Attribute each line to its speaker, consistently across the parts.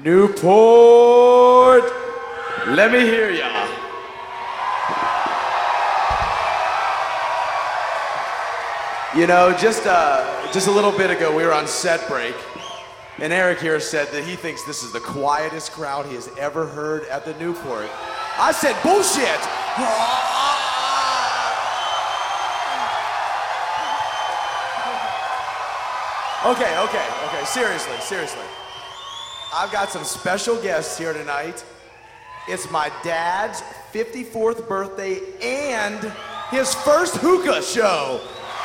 Speaker 1: Newport, let me hear ya. You know, just a little bit ago, we were on set break, and Eric here said that he thinks this is the quietest crowd he has ever heard at the Newport. I said, bullshit! Okay, seriously. I've got some special guests here tonight. It's my dad's 54th birthday and his first hookah show.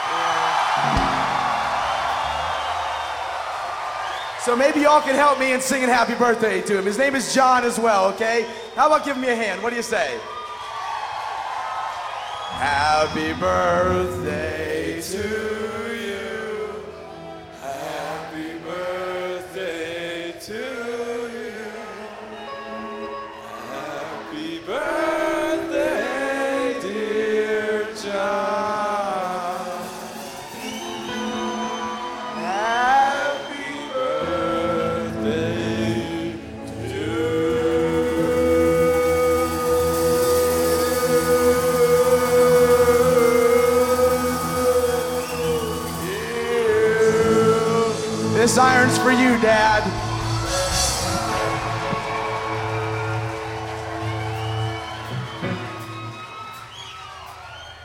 Speaker 1: So maybe y'all can help me in singing happy birthday to him. His name is John as well, okay? How about giving me a hand? What do you say? Happy birthday to you. Happy birthday to you. Happy birthday, dear John. Happy birthday to you. This iron's for you, Dad.